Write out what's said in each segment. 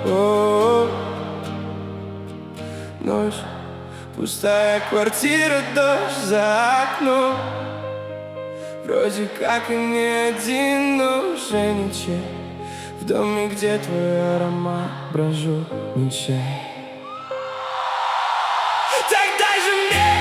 Ночь, пустая квартира, дождь за окном. Вроде как и не один, но уже ничей. В доме, где твой аромат, брожу ничей. Так дай же мне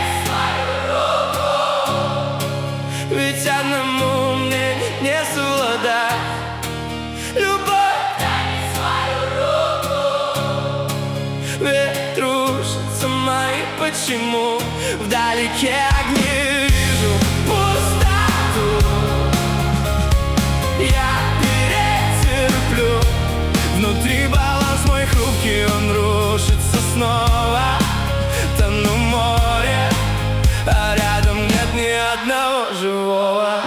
свою руку, ведь одному мне не совладать. Любовь, дай мне свою руку, ведь рушатся мои почему. Вдалеке огни вижу пустоту, я перетерплю. Внутри баланс мой хрупкий, он рушится снова. Тону в море, а рядом нет ни одного живого.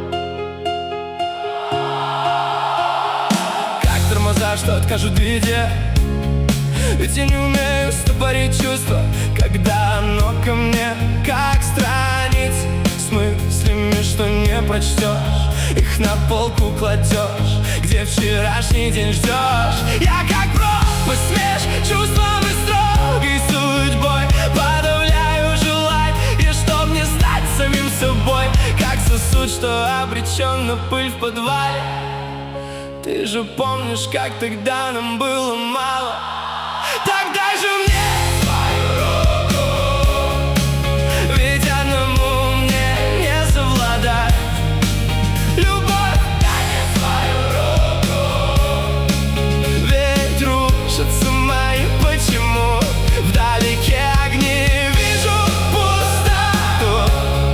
Как тормоза, что откажут в виде, ведь я не умею стопорить чувства, когда оно ко мне как страниц с мыслями, что не прочтешь. Их на полку кладешь, где вчерашний день ждешь. Я как пропасть меж чувством и строгой судьбой, подавляю желание, чтоб не стать самим собой. Как сосуд, что обречен на пыль в подвале. Ты же помнишь, как тогда нам было мало. Так дай же мне свою руку, ведь одному мне не совладать. Любовь, дай мне свою руку, ведь рушатся мои почему. Вдалеке огни вижу пустоту,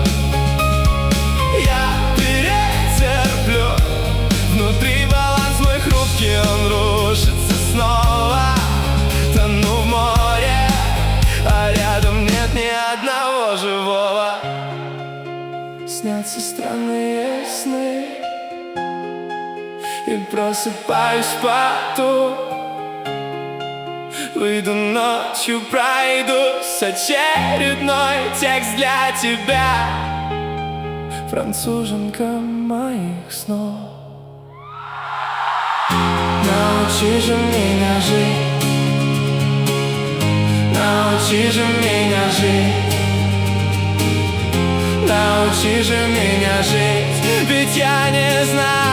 я перетерплю. Внутри баланс мой хрупкий, он рушится снова. Тону в море, а рядом нет ни одного живого. Снятся странные сны, и просыпаюсь в поту. Выйду ночью, пройдусь, очередной текст для тебя, француженка моих снов. Научи же меня жить, научи же меня жить, научи же меня жить, ведь я не знаю.